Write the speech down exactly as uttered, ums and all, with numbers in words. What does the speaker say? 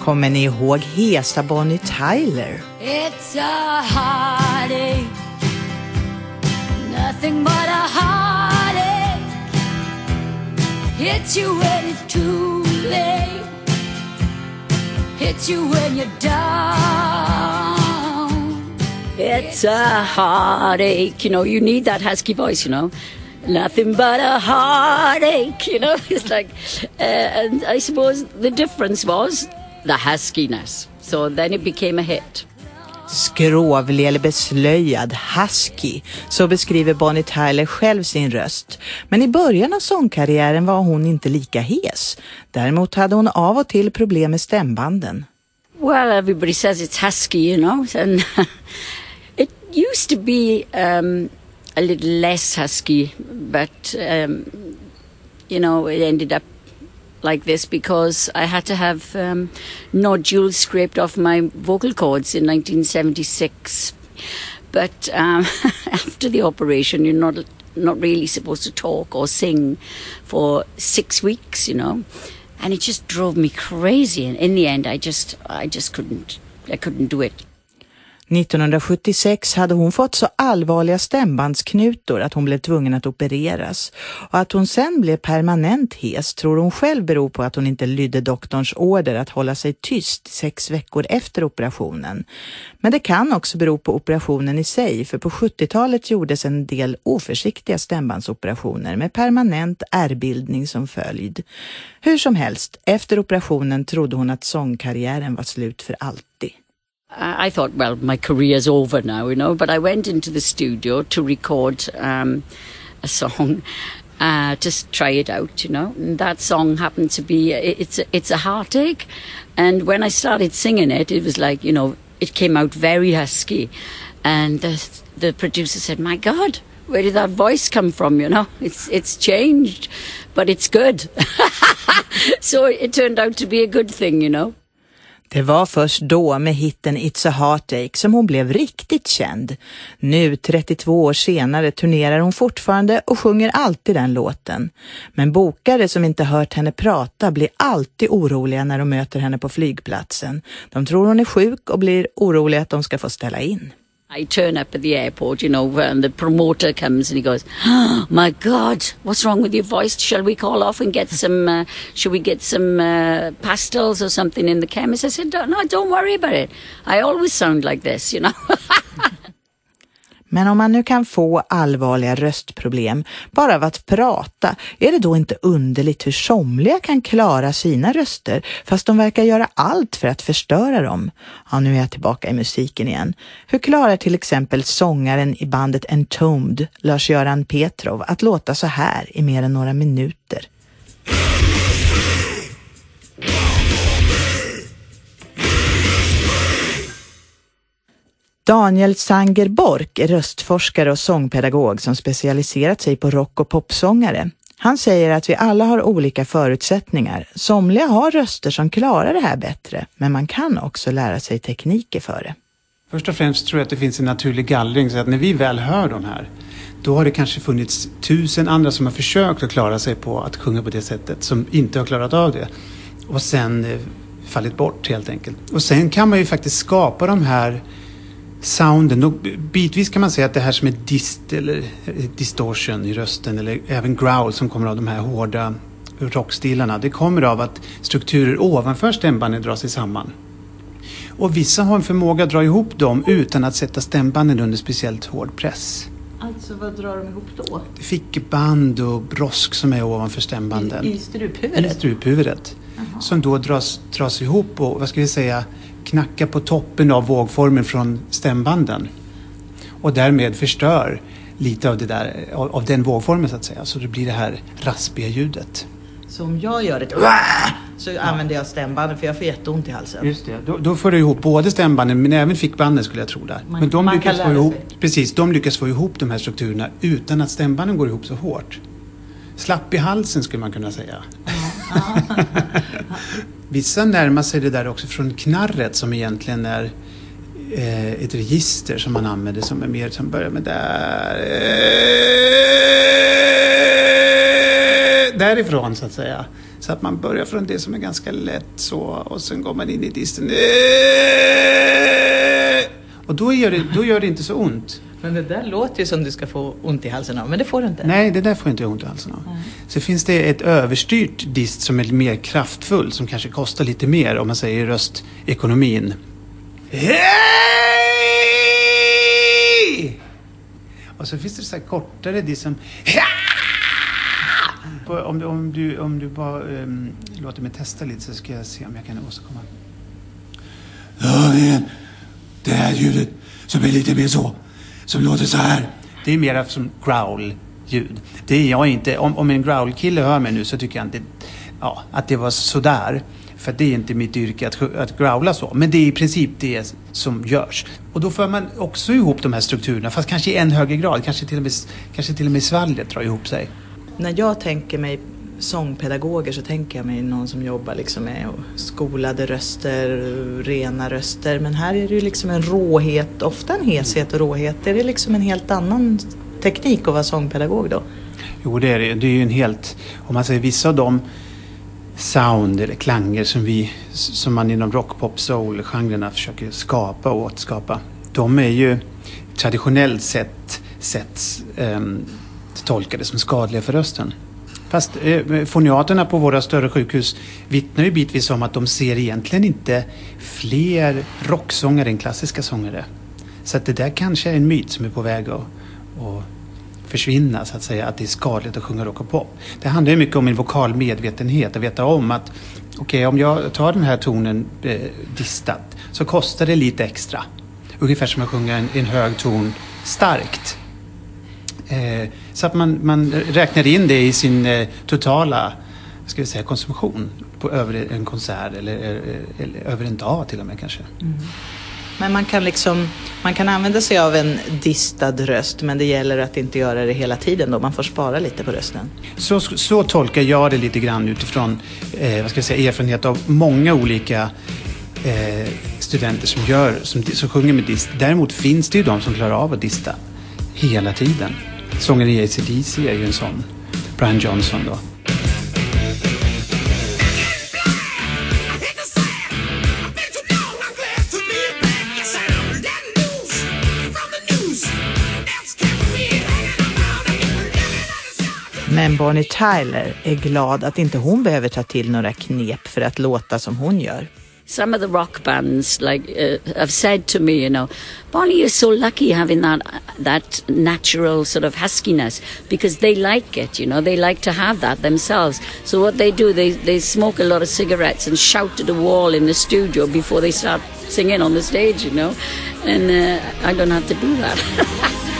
Kommer ni ihåg hesa Bonnie Tyler? It's a heartache, nothing but a heartache. Hits you when it's too late, hits you when you're down. It's a heartache, you know, you need that husky voice, you know. Nothing but a heartache, you know. It's like, uh, and I suppose the difference was the huskiness. So then it became a hit. Skrovlig eller beslöjad, husky, så beskriver Bonnie Tyler själv sin röst. Men i början av sångkarriären var hon inte lika hes. Däremot hade hon av och till problem med stämbanden. Well, everybody says it's husky, you know. And it used to be um, a little less husky, but, um, you know, it ended up like this because I had to have um, nodules scraped off my vocal cords in nineteen seventy-six. But um, after the operation, you're not not really supposed to talk or sing for six weeks, you know, and it just drove me crazy. And in the end, I just I just couldn't I couldn't do it. nittonhundrasjuttiosex hade hon fått så allvarliga stämbandsknutor att hon blev tvungen att opereras. Och att hon sen blev permanent hes tror hon själv beror på att hon inte lydde doktorns order att hålla sig tyst sex veckor efter operationen. Men det kan också bero på operationen i sig, för på sjuttiotalet gjordes en del oförsiktiga stämbandsoperationer med permanent ärrbildning som följd. Hur som helst, efter operationen trodde hon att sångkarriären var slut för alltid. I thought, well, my career's over now, you know, but I went into the studio to record um, a song, uh, just try it out, you know. And that song happened to be, it's a, it's a heartache. And when I started singing it, it was like, you know, it came out very husky. And the, the producer said, my God, where did that voice come from, you know? It's, it's changed, but it's good. So it turned out to be a good thing, you know. Det var först då med hitten It's a Heartache som hon blev riktigt känd. Nu trettiotvå år senare turnerar hon fortfarande och sjunger alltid den låten. Men bokare som inte hört henne prata blir alltid oroliga när de möter henne på flygplatsen. De tror hon är sjuk och blir oroliga att de ska få ställa in. I turn up at the airport, you know, and the promoter comes and he goes, oh, my God, what's wrong with your voice? Shall we call off and get some, uh, shall we get some uh, pastels or something in the chemist? I said, no, don't worry about it. I always sound like this, you know. Men om man nu kan få allvarliga röstproblem bara av att prata, är det då inte underligt hur somliga kan klara sina röster fast de verkar göra allt för att förstöra dem? Ja, nu är jag tillbaka i musiken igen. Hur klarar till exempel sångaren i bandet Entombed, Lars-Göran Petrov, att låta så här i mer än några minuter? Daniel Sanger-Bork är röstforskare och sångpedagog som specialiserat sig på rock- och popsångare. Han säger att vi alla har olika förutsättningar. Somliga har röster som klarar det här bättre, men man kan också lära sig tekniker för det. Först och främst tror jag att det finns en naturlig gallring, så att när vi väl hör de här, då har det kanske funnits tusen andra som har försökt att klara sig på att sjunga på det sättet, som inte har klarat av det. Och sen eh, fallit bort helt enkelt. Och sen kan man ju faktiskt skapa de här sounden. Och bitvis kan man säga att det här som är dist eller distortion i rösten eller även growl som kommer av de här hårda rockstilarna, det kommer av att strukturer ovanför stämbanden drar sig samman. Och vissa har en förmåga att dra ihop dem utan att sätta stämbanden under speciellt hård press. Alltså vad drar de ihop då? Fickband och brosk som är ovanför stämbanden. I, i struphuvudet? I struphuvudet. Aha. Som då dras, dras ihop och vad ska vi säga, knacka på toppen av vågformen från stämbanden. Och därmed förstör lite av, det där, av, av den vågformen så att säga. Så det blir det här raspiga ljudet. Så om jag gör ett så ja. använder jag stämbanden för jag får jätteont i halsen. Just det. Då, då får du ihop både stämbanden men även fickbanden skulle jag tro där. Man, men de man lyckas kan få ihop, sig. precis, de lyckas få ihop de här strukturerna utan att stämbanden går ihop så hårt. Slapp i halsen skulle man kunna säga. Ja. Vissa närmar sig det där också från knarret som egentligen är eh, ett register som man använder som är mer som börjar med där. därifrån så att säga. Så att man börjar från det som är ganska lätt så och sen går man in i disten. Och då gör det, då gör det inte så ont. Men det där låter ju som du ska få ont i halsen av, men det får du inte. Nej, det där får inte ont i halsen av. Mm. Så finns det ett överstyrt dist som är mer kraftfull, som kanske kostar lite mer om man säger röstekonomin. Hej! Och så finns det så här kortare dist som... Om du, om du, om du bara um, låter mig testa lite så ska jag se om jag kan åstadkomma. Ja, det är det här ljudet som är lite mer så. Som låter så här. Det är mer som growl-ljud. Det är jag inte. Om, om en growl-kille hör mig nu så tycker jag inte ja, att det var sådär. För det är inte mitt yrke att, att growla så. Men det är i princip det som görs. Och då får man också ihop de här strukturerna. Fast kanske i en högre grad. Kanske till och med, kanske till och med svalget drar ihop sig. När jag tänker mig sångpedagoger så tänker jag mig någon som jobbar liksom med skolade röster, rena röster. Men här är det ju liksom en råhet, ofta en heshet och råhet. Är det liksom en helt annan teknik att vara sångpedagog då? Jo, det är det. Det är ju en helt, om man säger vissa av de sound eller klanger som vi, som man inom rock, pop, soul-genrerna försöker skapa och återskapa. De är ju traditionellt sett, sett um, tolkade som skadliga för rösten. Fast eh, foniaterna på våra större sjukhus vittnar ju bitvis om att de ser egentligen inte fler rocksångare än klassiska sångare. Så att det där kanske är en myt som är på väg att, att försvinna så att säga, att det är skadligt att sjunga rock och pop. Det handlar ju mycket om en vokal medvetenhet, att veta om att okej, okay, om jag tar den här tonen eh, distat så kostar det lite extra. Ungefär som att sjunga en, en hög ton starkt. Eh, så att man, man räknar in det i sin eh, totala ska vi säga, konsumtion på över en konsert eller, eller, eller över en dag till och med kanske. Mm. Men man kan liksom man kan använda sig av en distad röst, men det gäller att inte göra det hela tiden då. Man får spara lite på rösten. Så, så tolkar jag det lite grann utifrån eh, vad ska jag säga, erfarenhet av många olika eh, studenter som, gör, som, som sjunger med dist. Däremot finns det ju de som klarar av att dista hela tiden. Sången i A C D C är ju en sån. Brian Johnson då. Men Bonnie Tyler är glad att inte hon behöver ta till några knep för att låta som hon gör. Some of the rock bands like uh, have said to me, you know, Bonnie, you're so lucky having that that natural sort of huskiness, because they like it, you know, they like to have that themselves. So what they do, they they smoke a lot of cigarettes and shout to the wall in the studio before they start singing on the stage, you know, and uh, I don't have to do that.